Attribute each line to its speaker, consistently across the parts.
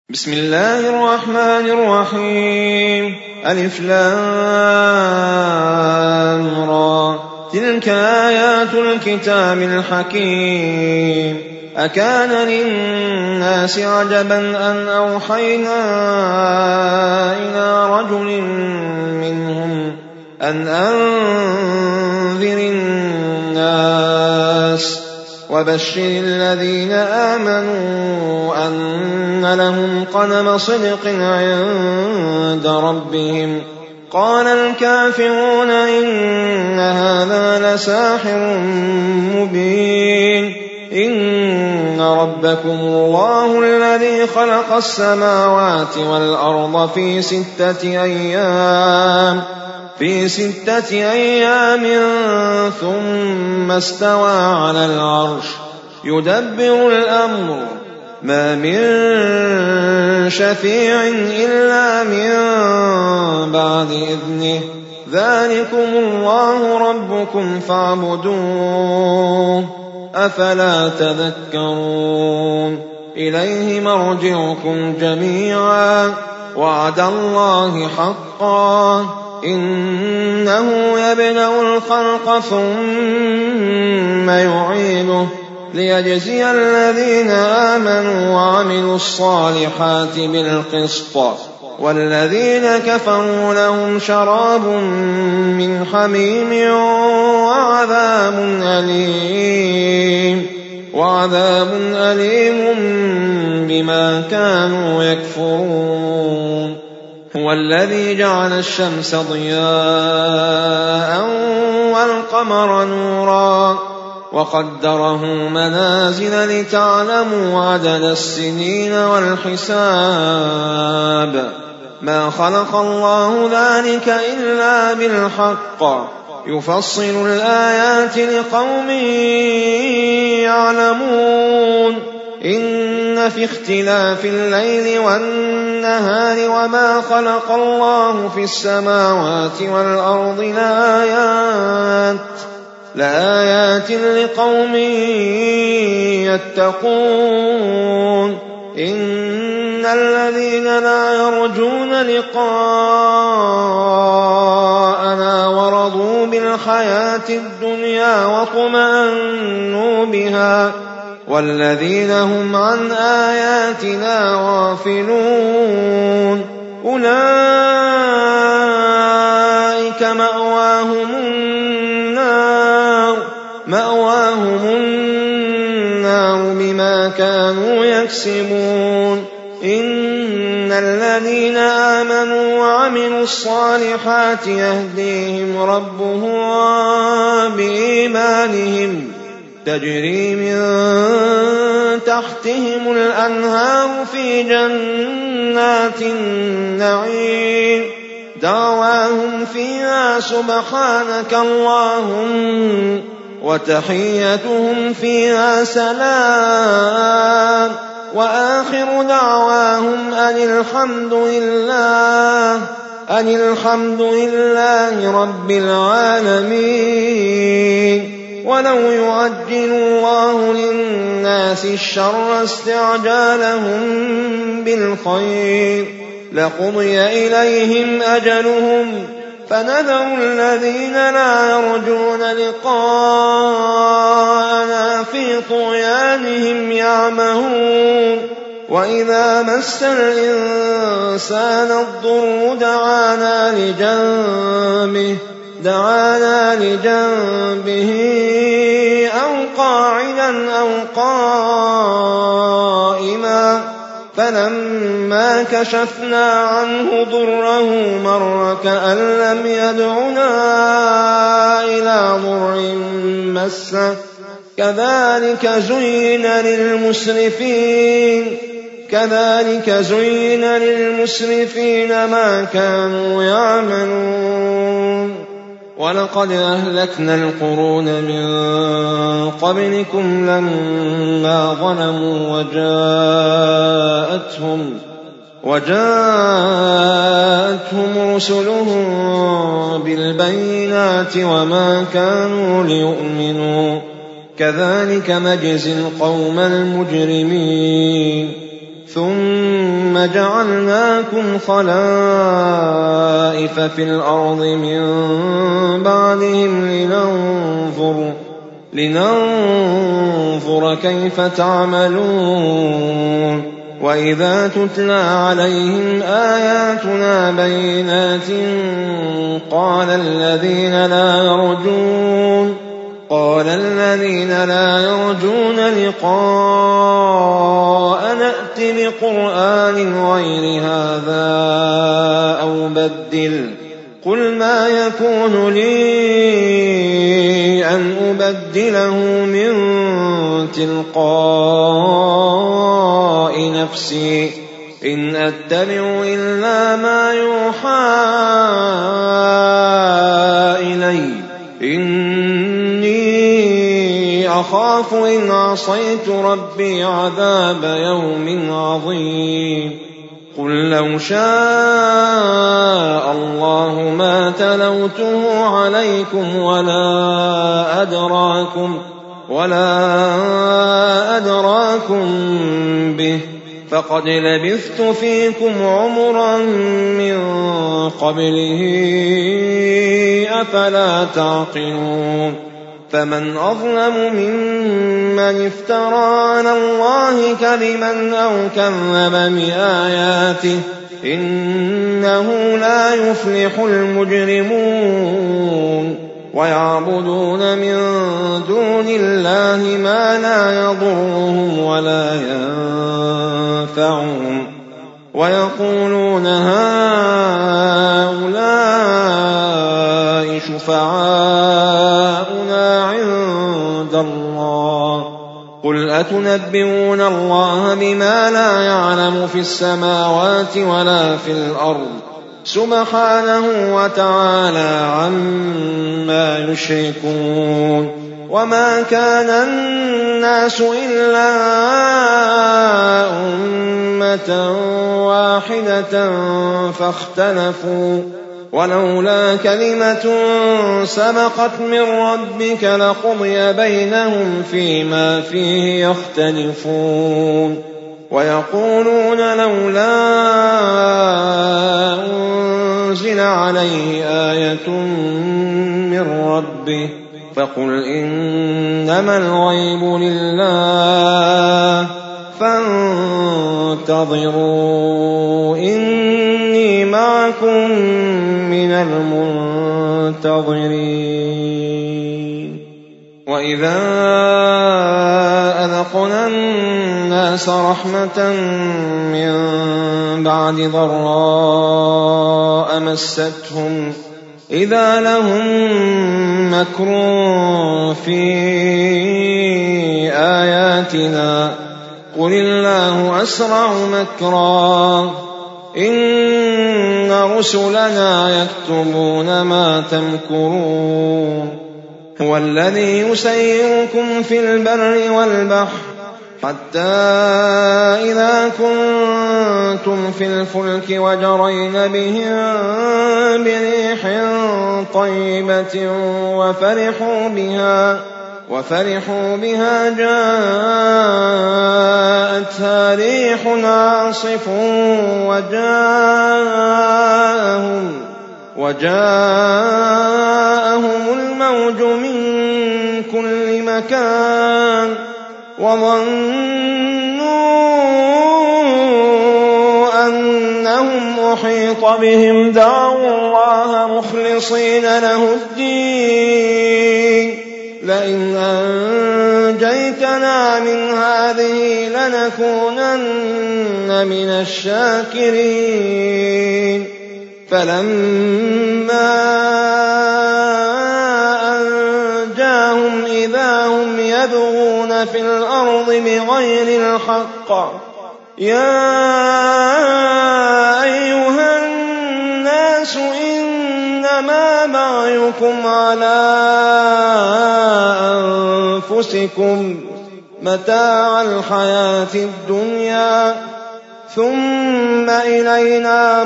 Speaker 1: بسم الله الرحمن الرحيم. ألف لام را. تلك آيات الكتاب الحكيم. أكان للناس عجبا أن أوحينا إلى رجل منهم أن أنذر الناس وبشر الذين آمنوا أن لهم قدم صدق عند ربهم. قال الكافرون إن هذا لساحر مبين. إن ربكم الله الذي خلق السماوات والأرض في 6 أيام ثم استوى على العرش يدبر الأمر ما من شفيع إلا من بعد إذنه. ذلكم الله ربكم فاعبدوه أفلا تذكرون. إليه مرجعكم جميعا وعد الله حقا إنه يبدأ الخلق ثم يعيده ليجزي الذين آمنوا وعملوا الصالحات بالقسط والذين كفروا لهم شراب من حميم وعذاب أليم بما كانوا يكفرون. هو الذي جعل الشمس ضياء والقمر نورا وقدره منازل لتعلموا عدد السنين والحساب. ما خلق الله ذلك إلا بالحق يفصل الآيات لقوم يعلمون. إن في اختلاف الليل والنهار وما خلق الله في السماوات والأرض لآيات لقوم يتقون. إن الذين لا يرجون لقاءنا ورضوا بالحياة الدنيا واطمأنوا بها والذين هم عن آياتنا غافلون أولئك مأواهم النار بما كانوا يكسبون. إن الذين آمنوا وعملوا الصالحات يهديهم ربهم بإيمانهم تجري من تحتهم الأنهار في جنات النعيم دعواهم فيها سبحانك اللهم وتحيتهم فيها سلام وآخر دعواهم أن الحمد لله رب العالمين. ولو يعجل الله للناس الشر استعجالهم بالخير لقضي إليهم أجلهم فنذر الذين لا يرجون لقاءنا في طغيانهم يعمهون. وإذا مس الإنسان الضر دعانا لجنبه أو قاعدا أو قائما فلما كشفنا عنه ضره مر كأن لم يدعنا إلى ضر مسه. كذلك زين للمسرفين ما كانوا يعملون. ولقد أهلكنا القرون من قبلكم لما ظلموا وجاءتهم رسلهم بالبينات وما كانوا ليؤمنوا كذلك نجزي القوم المجرمين ثم ثم جعلناكم خلائف في الأرض من بعدهم لننظر كيف تعملون وإذا تتلى عليهم آياتنا بينات قال الذين لا يرجون لقاء نأت بقرآن غير هذا أو بدل قل ما يكون لي أن أبدله من تلقاء نفسي إن أتبع إلا ما يوحى إلي إني أخاف إن عصيت ربي عذاب يوم عظيم قل لو شاء الله ما تلوته عليكم ولا أدراكم به فقد لبثت فيكم عمرا من قبله أفلا تعقلون فمن أظلم ممن افترى على الله كذبا أو كذب بآياته إنه لا يفلح المجرمون ويعبدون من دون الله ما لا يضرهم ولا ينفعهم ويقولون هؤلاء شفعاؤنا عند الله قل أتنبئون الله بما لا يعلم في السماوات ولا في الأرض سبحانه وتعالى عما يشركون وما كان الناس إلا أمة واحدة فاختلفوا ولولا كلمة سبقت من ربك لقضي بينهم فيما فيه يختلفون ويقولون لولا أنزل عليه آية من ربه فقل إنما الغيب لله فانتظروا إني معكم من المنتظرين وإذا أذقنا الناس رحمة من بعد ضراء مستهم إذا لهم مكر في آياتنا قل الله أسرع مكرا إن رسلنا يكتبون ما تمكرون هو الذي يسيركم في البر والبحر حتى إذا كنتم في الفلك وجرين بهم بريح طيبة وفرحوا بها جاءتها ريح عاصف وجاءهم الموج من كل مكان وظنوا أنهم أحيط بهم دعوا الله مخلصين له الدين لئن أنجيتنا من هذه لنكونن من الشاكرين فلما أنجاهم إذا هم يبغون في الأرض بغير الحق يا أيها الناس إنما بغيكم على أنفسكم متاع الحياة الدنيا ثم إلينا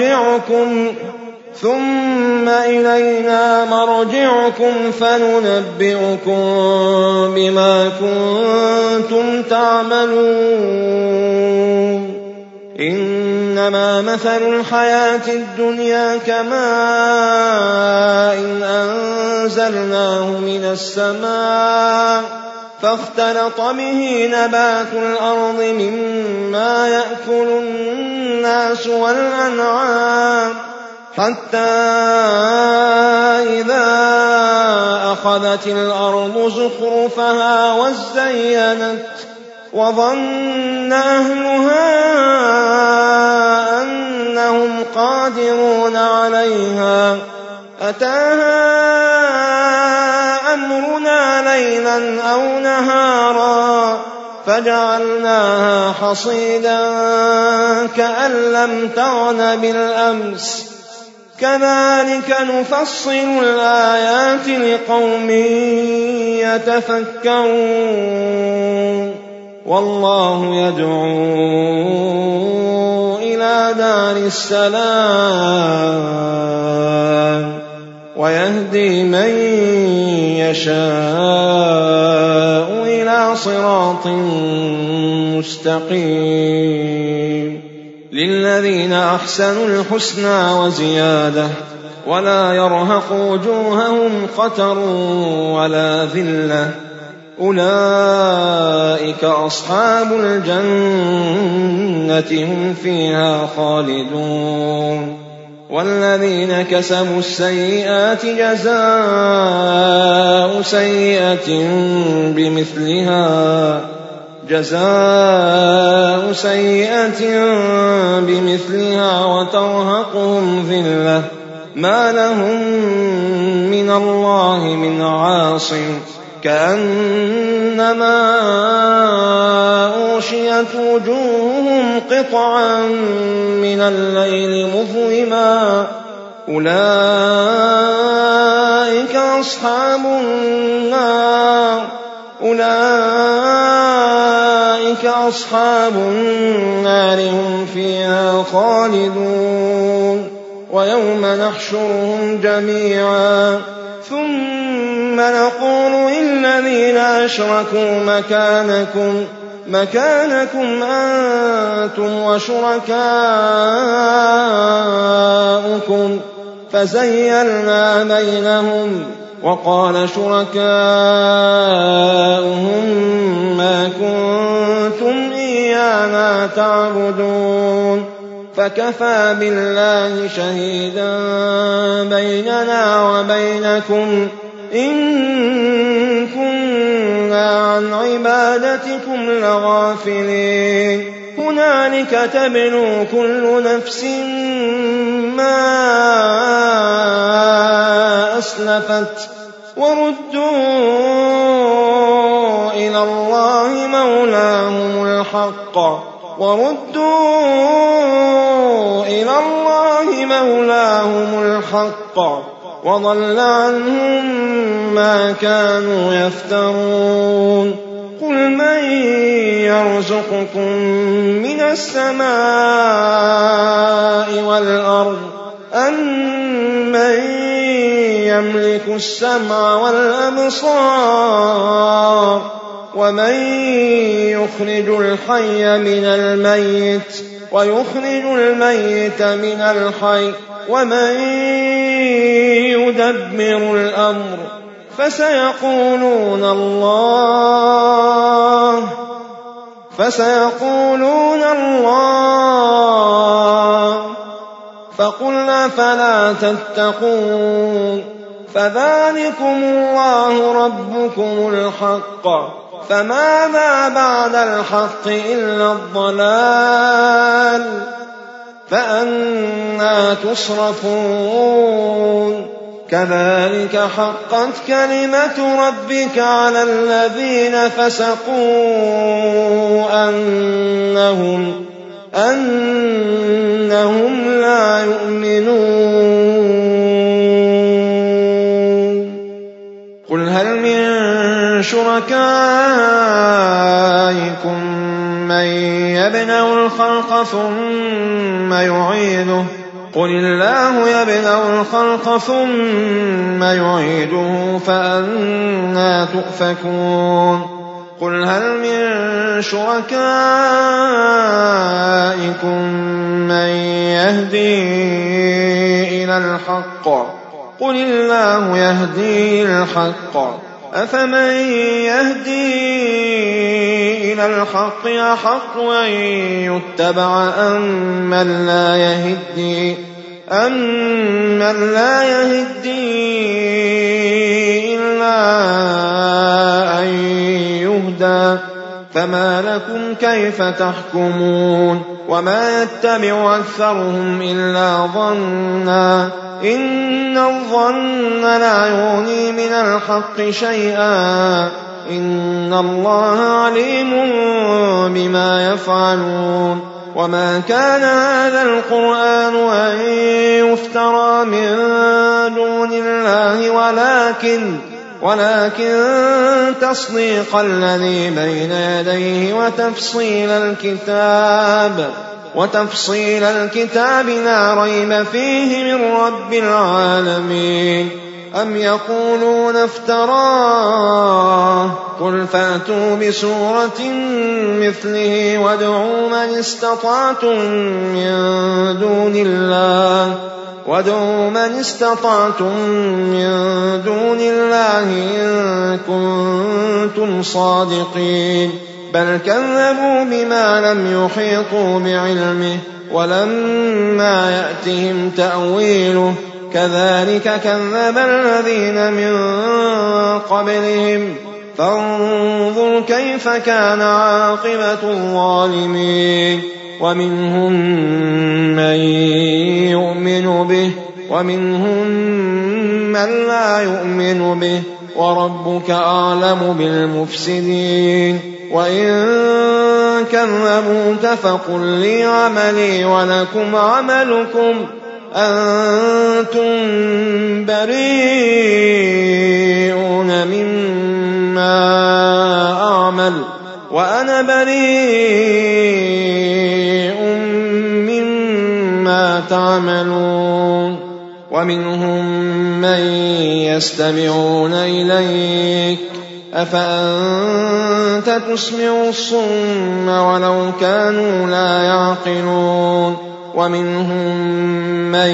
Speaker 1: مرجعكم فننبئكم بما كنتم تعملون إنما مثل الحياة الدنيا كماء أنزلناه من السماء فاختلط به نبات الأرض مما يأكل الناس والأنعام حتى إذا أخذت الأرض زخرفها وزينت وظن أهلها أنهم قادرون عليها أتاها أمرنا ليلا أو نهارا فجعلناها حصيدا كأن لم تغن بالأمس كذلك نفصل الآيات لقوم يتفكرون والله يدعو إلى دار السلام ويهدي من يشاء إلى صراط مستقيم للذين أحسنوا الحسنى وزيادة ولا يرهق وجوههم قتر ولا ذلة أولئك أصحاب الجنة هم فيها خالدون والذين كسبوا السيئات جزاء سيئة بمثلها وترهقهم ذلة ما لهم من الله من عاصم كأنما أغشيت وجوههم قطعا من الليل مظلما أولئك أصحاب النار هم فيها خالدون ويوم نحشرهم جميعا ثم نقول للذين أشركوا مكانكم أنتم وشركاؤكم فزيّلنا بينهم وقال شركاؤهم ما كنتم إيانا تعبدون فكفى بالله شهيدا بيننا وبينكم إن كنا عن عبادتكم لغافلين هنالك تبلو كل نفس ما أسلفت وردوا إلى الله مولاهم الحق وضل عنهم ما كانوا يفترون قل من يرزقكم من السماء والأرض أمن يملك السمع والأبصار ومن يخرج الحي من الميت ويخرج الميت من الحي ومن يدبر الأمر فسيقولون الله فقل أفلا تتقون فذلكم الله ربكم الحق فماذا بعد الحق إلا الضلال فأنى تصرفون كذلك حقت كلمة ربك على الذين فسقوا أنهم لا يؤمنون قل هل من شركائكم من يبدأ الخلق ثم يعيده قل الله يبدأ الخلق ثم يعيده فأنى تؤفكون قل هل من شركائكم من يهدي إلى الحق قل الله يهدي الحق أفمن يهدي إلى الحق أحق أن يتبع أمن لا يهدي إلا أن يهدى فما لكم كيف تحكمون وما يتبع أكثرهم إلا ظنا إن الظن لا يغني من الحق شيئا إن الله عليم بما يفعلون وما كان هذا القرآن أن يفترى من دون الله ولكن تصديق الذي بين يديه وتفصيل الكتاب لا ريب فيه من رب العالمين أم يقولون افتراه قل فأتوا بسورة مثله وادعوا من استطعتم من دون الله إن كنتم صادقين بل كذبوا بما لم يحيطوا بعلمه ولما يأتهم تأويله كذلك كذب الذين من قبلهم فانظر كيف كان عاقبة الظالمين ومنهم من يؤمن به ومنهم من لا يؤمن به وربك أعلم بالمفسدين وإن كذبوك فقل لي عملي ولكم عملكم أنتم بريئون مما أعمل وأنا بريء مما تعملون ومنهم من يستمعون إليك أفأنت تسمع الصم ولو كانوا لا يعقلون ومنهم من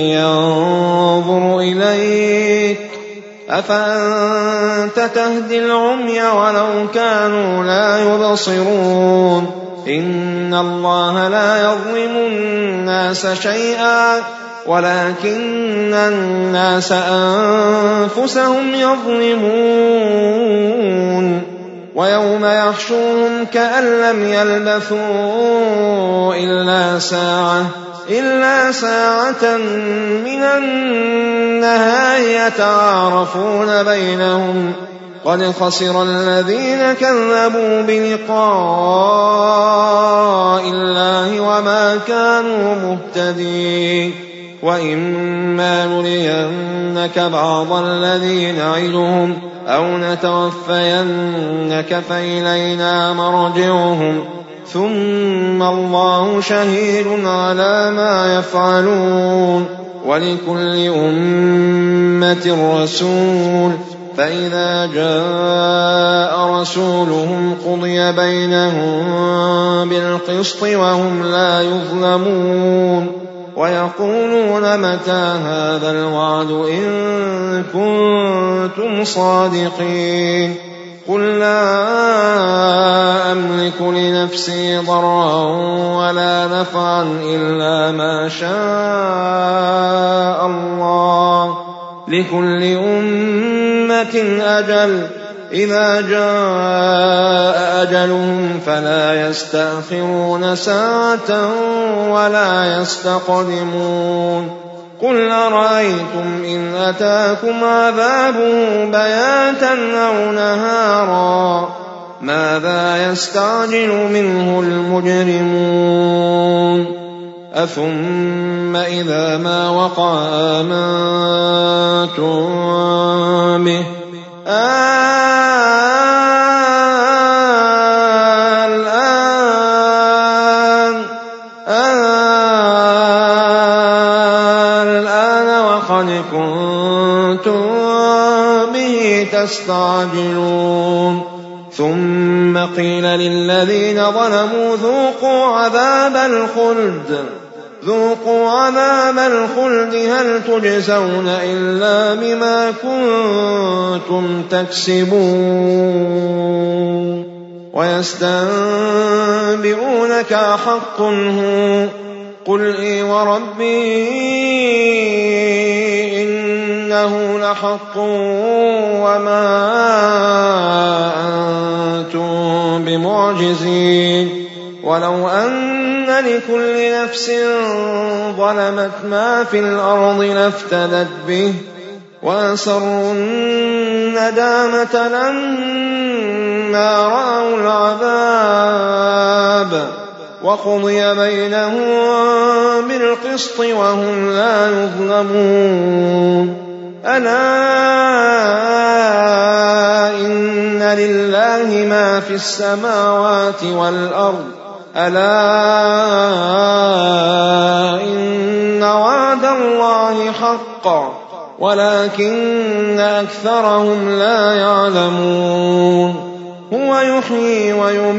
Speaker 1: ينظر إليك أفأنت تهدي العمي ولو كانوا لا يبصرون إن الله لا يظلم الناس شيئا ولكن الناس أنفسهم يظلمون ويوم يحشرهم كأن لم يلبثوا إلا ساعة من النهار يتعارفون بينهم قد خسر الذين كذبوا بلقاء الله وما كانوا مهتدين وإما نرينك بعض الذي نعدهم أو نتوفينك فإلينا مرجعهم ثم الله شهيد على ما يفعلون ولكل أمة رسول فإذا جاء رسولهم قضي بينهم بالقسط وهم لا يظلمون ويقولون متى هذا الوعد إن كنتم صادقين قل لا أملك لنفسي ضرا ولا نفعا إلا ما شاء الله لكل أمة أجل إذا جاء أجلهم فلا يستأخرون ساعة ولا يستقدمون قل أرأيتم إن أتاكم عذابه بياتا أو نهارا ماذا يستعجل منه المجرمون أثم إذا ما وقع آمنتم به الآن وقد كنتم به تستعجلون ثم قيل للذين ظلموا ذوقوا عذاب الخلد هل تجزون إلا بما كنتم تكسبون ويستنبئونك أحق هو قل إي وربي إنه لحق وما أنتم بمعجزين ولو أن لكل نفس ظلمت ما في الأرض لافتدت به وأسروا الندامة لما رأوا العذاب وقضي بينهم بالقسط وهم لا يظلمون ألا إن لله ما في السماوات والأرض ألا إن وعد الله حق ولكن أكثرهم لا يعلمون هو يحيي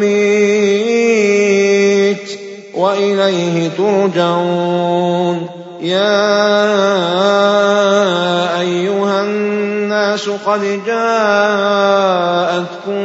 Speaker 1: ويميت وإليه ترجعون يا أيها الناس قد جاءتكم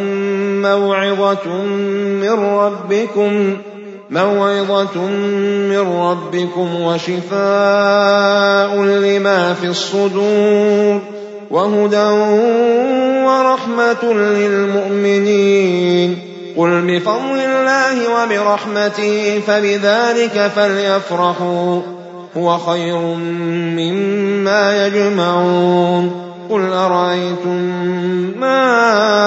Speaker 1: موعظة من ربكم وشفاء لما في الصدور وهدى ورحمة للمؤمنين قل بفضل الله وبرحمته فبذلك فليفرحوا هو خير مما يجمعون قل أرأيتم ما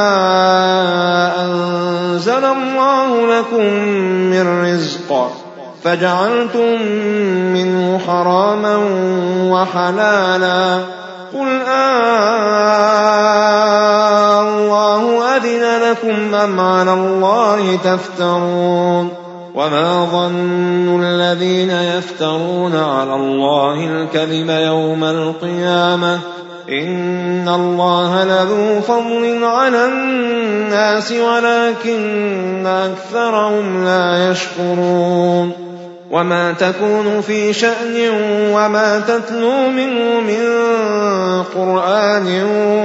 Speaker 1: أنزل الله لكم من رزق فجعلتم منه حراما وحلالا قل الله أذن لكم أم على الله تفترون وما ظن الذين يفترون على الله الكذب يوم القيامة إن الله لذو فضل على الناس ولكن أكثرهم لا يشكرون وما تكون في شأن وما تتلو منه من قرآن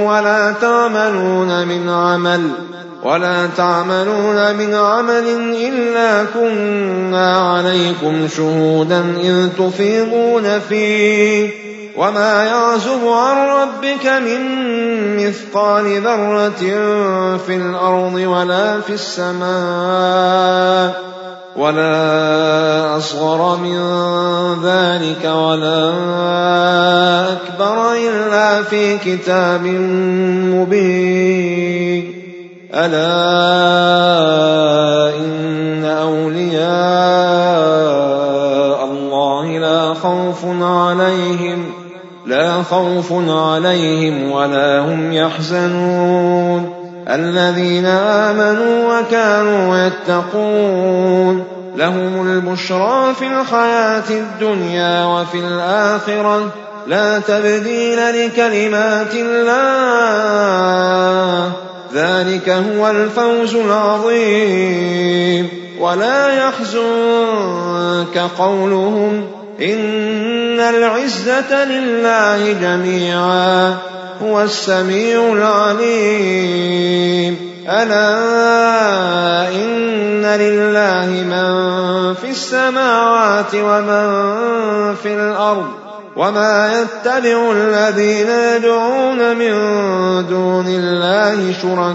Speaker 1: ولا تعملون من عمل إلا كنا عليكم شهودا إذ تفيضون فيه وما يعزب عن ربك من مثقال ذرة في الأرض ولا في السماء ولا أصغر من ذلك ولا أكبر إلا في كتاب مبين ألا إن أولياء الله لا خوف عليهم ولا هم يحزنون الذين آمنوا وكانوا يتقون لهم البشرى في الحياة الدنيا وفي الآخرة لا تبديل لكلمات الله ذلك هو الفوز العظيم ولا يحزنك قولهم إن العزة لله جميعا هو السميع العليم ألا إن لله من في السماوات ومن في الأرض وما يتبع الذين يدعون من دون الله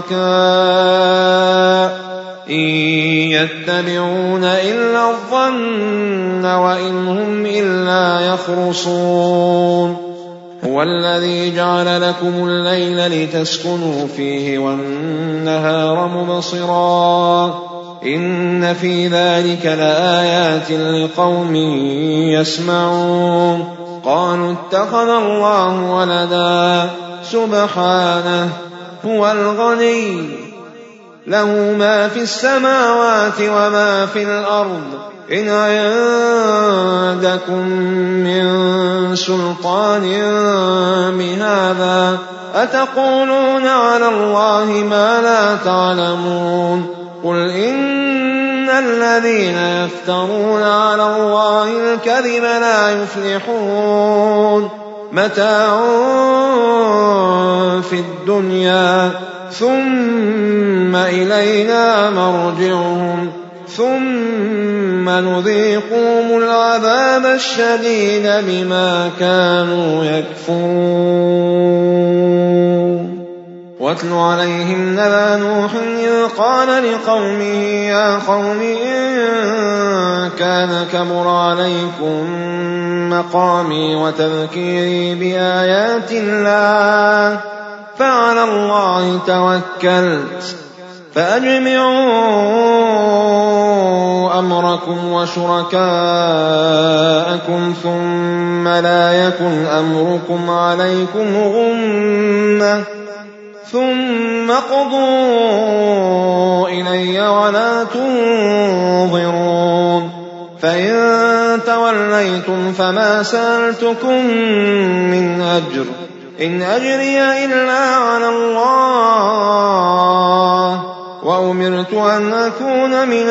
Speaker 1: شركاء إن يتبعون إلا الظن وإن هم إلا يخرصون هو الذي جعل لكم الليل لتسكنوا فيه والنهار مبصرا إن في ذلك لآيات لقوم يسمعون قالوا اتخذ الله ولدا سبحانه هو الغني له ما في السماوات وما في الأرض إن عندكم من سلطان بهذا أتقولون على الله ما لا تعلمون قل إن الذين يفترون على الله الكذب لا يفلحون متاع في الدنيا ثم إلينا مرجعهم ثم نذيقهم العذاب الشديد بما كانوا يكفرون واتل عليهم نبأ نوح إذ قال لقومه يا قوم إن كان كبر عليكم مقامي وتذكيري بآيات الله فعلى الله توكلت فأجمعوا أمركم وشركاءكم ثم لا يكن أمركم عليكم غمة ثم قضوا إلي ولا تنظرون فإن توليتم فما سألتكم من أجر إن أجري إلا على الله وأمرت أن أكون من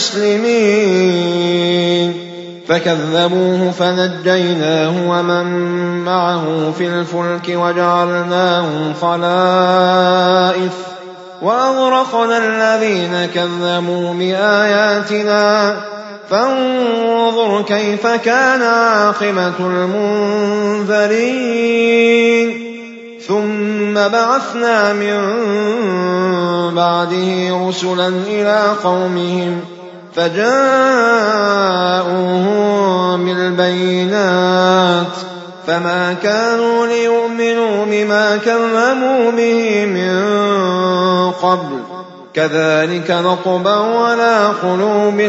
Speaker 1: المسلمين فكذبوه فنجيناه ومن معه في الفلك وجعلناهم خلائف وأغرقنا الذين كذبوا بآياتنا فانظر كيف كان عاقبة المنذرين ثم بعثنا من بعده رسلا إلى قومهم فجاءوهم بالبينات فما كانوا ليؤمنوا بما كذبوا به من قبل كذلك نطبع على قلوب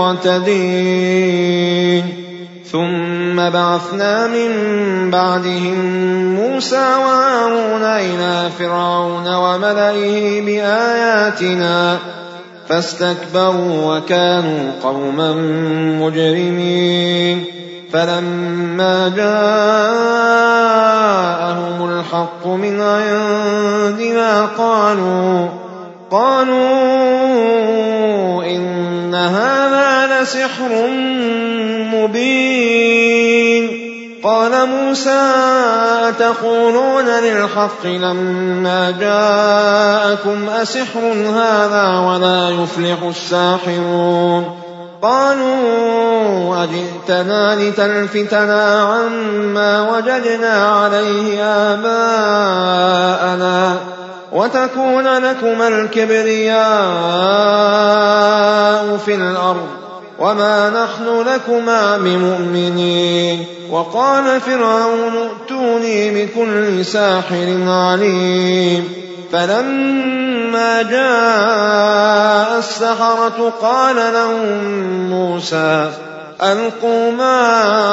Speaker 1: المعتدين ثم بعثنا من بعدهم موسى وهارون إلى فرعون وملئه بآياتنا فاستكبروا وكانوا قوما مجرمين فلما جاءهم الحق من عندنا قالوا إن هذا لسحر مبين قال موسى أتقولون للحق لما جاءكم أسحر هذا ولا يفلح الساحرون قالوا أجئتنا لتلفتنا عما وجدنا عليه آباءنا وتكون لكما الكبرياء في الأرض وما نحن لكما بمؤمنين وقال فرعون ائتوني بكل ساحر عليم فلما جاء السحرة قال لهم موسى ألقوا ما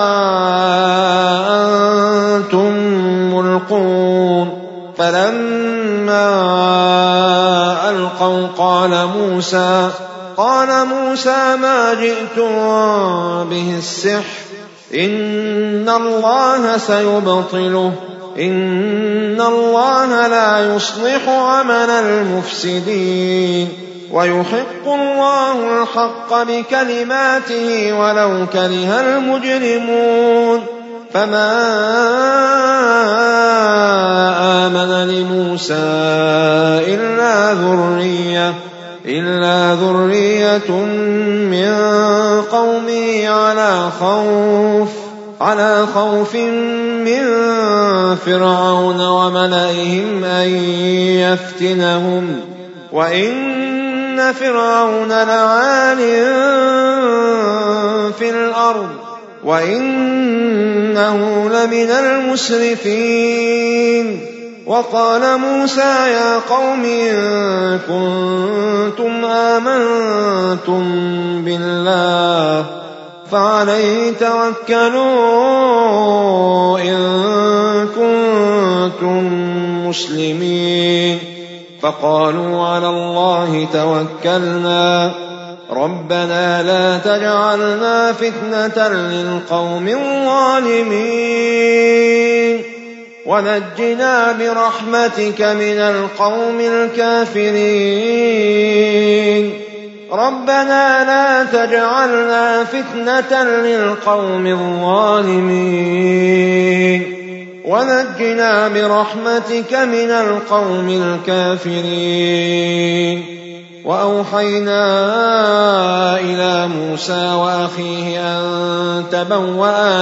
Speaker 1: أنتم ملقون فلما ألقوا قال موسى ما جئتم به السحر إن الله سيبطله إن الله لا يصلح عمل المفسدين ويحق الله الحق بكلماته ولو كره المجرمون فما آمن لموسى إلا ذرية من قومه على خوف من فرعون وملئهم أن يفتنهم وإن فرعون لعال في الأرض وإنه لمن المسرفين وقال موسى يا قوم إن كنتم آمنتم بالله فعليه توكلوا إن كنتم مسلمين فقالوا على الله توكلنا ربنا لا تجعلنا فتنة للقوم الظالمين ونجنا برحمتك من القوم الكافرين. ربنا لا تجعلنا فتنة للقوم الظالمين ونجنا برحمتك من القوم الكافرين. وأوحينا إلى موسى وأخيه أن تبوأ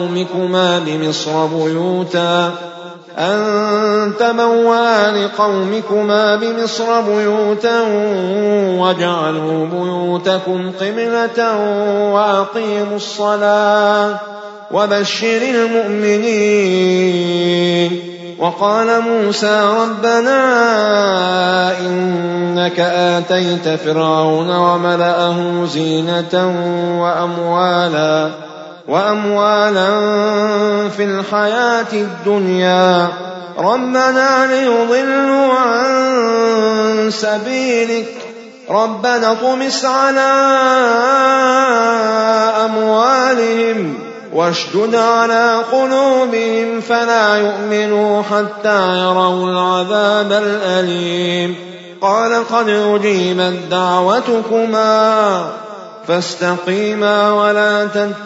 Speaker 1: لقومكما بمصر بيوتا واجعلوا بيوتكم قبلة وأقيموا الصلاة وبشر المؤمنين. وقال موسى ربنا إنك آتيت فرعون وملأه زينة وأموالا في الحياة الدنيا ربنا ليضلوا عن سبيلك ربنا اطمس على أموالهم واشدد على قلوبهم فلا يؤمنوا حتى يروا العذاب الأليم. قال قد أجيبت دعوتكما فاستقيما ولا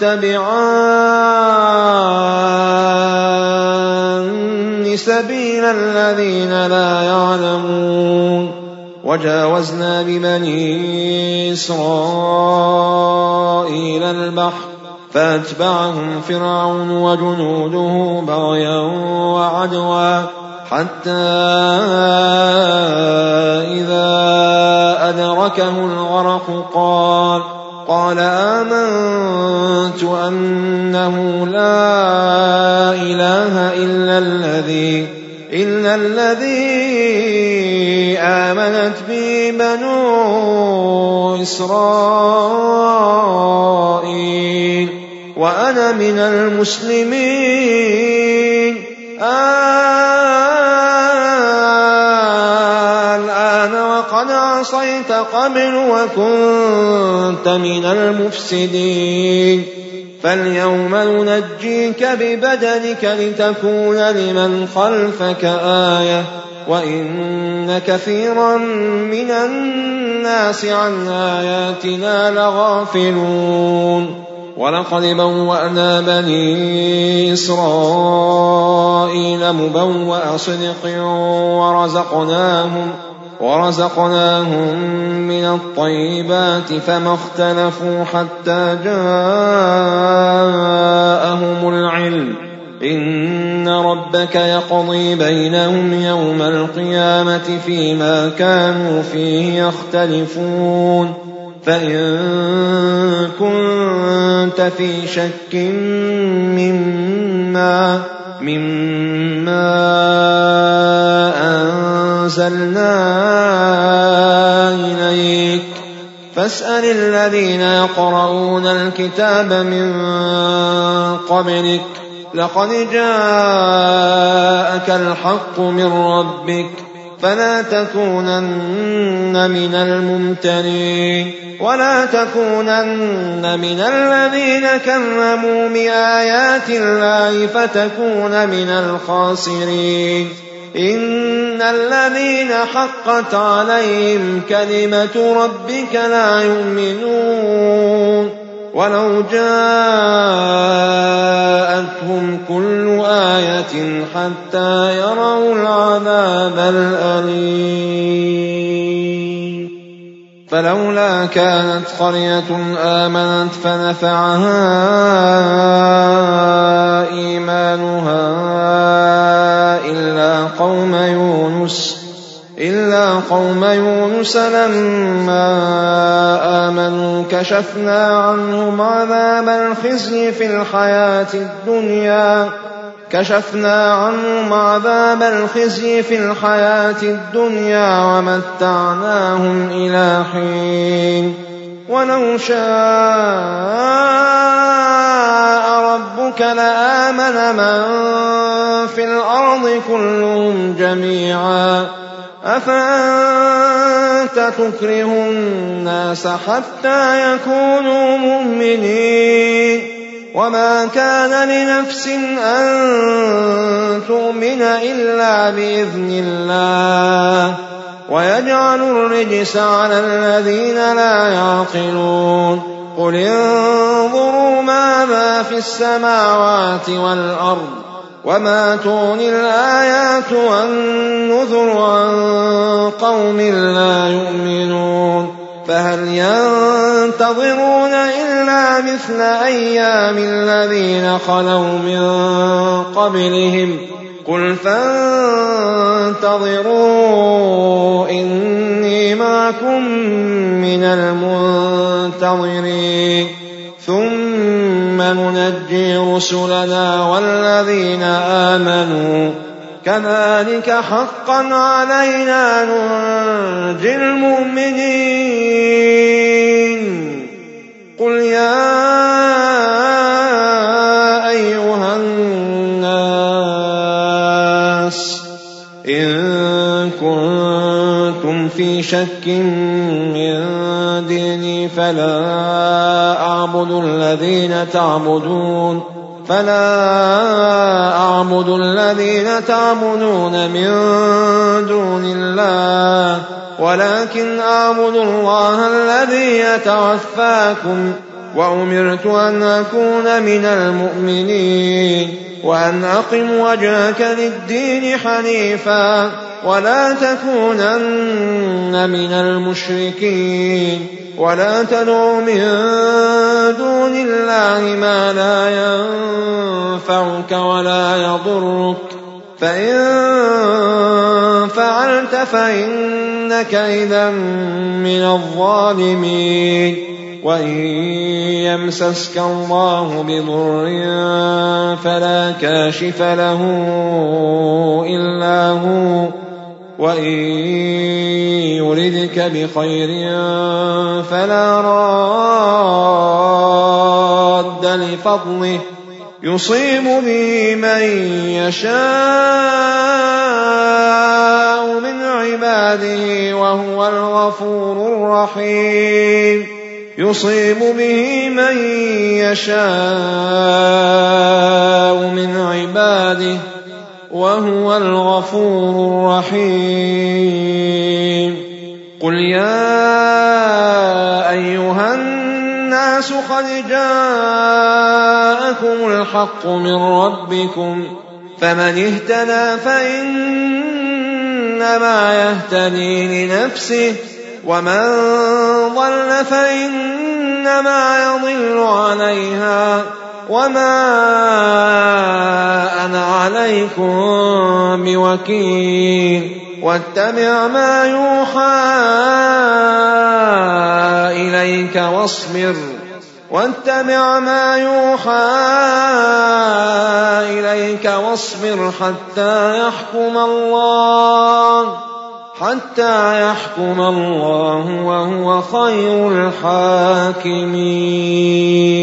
Speaker 1: تتبعان سبيل الذين لا يعلمون. وجاوزنا ببني إسرائيل البحر فأتبعهم فرعون وجنوده بغيا وعدوا حتى إذا أدركه الغرق قال آمنت أنه لا إله إلا الذي آمنت به بنو إسرائيل وأنا من المسلمين. الآن وقد عصيت قبل وكنت من المفسدين فاليوم ننجيك ببدنك لتكون لمن خلفك آية وإن كثيرا من الناس عن آياتنا لغافلون. ولقد بوأنا بني إسرائيل مبوأ صدق ورزقناهم من الطيبات فما اختلفوا حتى جاءهم العلم. إن ربك يقضي بينهم يوم القيامة فيما كانوا فيه يختلفون. فإن كنت في شك مما أنزلنا إليك فاسأل الذين يقرؤون الكتاب من قبلك لقد جاءك الحق من ربك فلا تكونن من الممترين ولا تكونن من الذين كذبوا بآيات الله فتكون من الخاسرين. إن الذين حقت عليهم كلمة ربك لا يؤمنون ولو جاءتهم كل آية حتى يروا العذاب الأليم. فلولا كانت قرية آمنت فنفعها إيمانها إلا قوم يونس لما آمنوا كشفنا عنهم عذاب الخزي في الحياة الدنيا ومتعناهم إلى حين. ولو شاء ربك لآمن من في الأرض كلهم جميعا أفأنت تكره الناس حتى يكونوا مؤمنين وما كان لنفس أن تؤمن إلا بإذن الله ويجعل الرجس على الذين لا يعقلون قل انظروا ماذا في السماوات والأرض وما تغني الآيات والنذر عن قوم لا يؤمنون فهل ينتظرون إلا مثل أيام الذين خلوا من قبلهم قل فانتظروا إني معكم من المنتظرين ثم ننجي رسلنا والذين آمنوا كذلك حقا علينا ننجي المؤمنين قل يا أيها الناس إن كنتم في شك من ديني فلا أعبد الذين تعبدون من دون الله ولكن أعبد الله الذي يتوفاكم وأمرت أن أكون من المؤمنين وأن أقم وجهك للدين حنيفا ولا تكونن من المشركين ولا تدع من دون الله ما لا ينفعك ولا يضرك فإن فعلت فإنك إذا من الظالمين وإن يمسسك الله بضر فلا كاشف له إلا هو وإن يردك بخير فلا راد لفضله يصيب به من يشاء من عباده وهو الغفور الرحيم يصيب به من يشاء من عباده وهو الغفور الرحيم قل يا أيها الناس قد جاءكم الحق من ربكم فمن اهتدى فإنما يهتدي لنفسه ومن ضل فإنما يضل عليها وما أنا عليكم بوكيل واتبع ما يوحى إليك واصبر حتى يحكم الله وهو خير الحاكمين.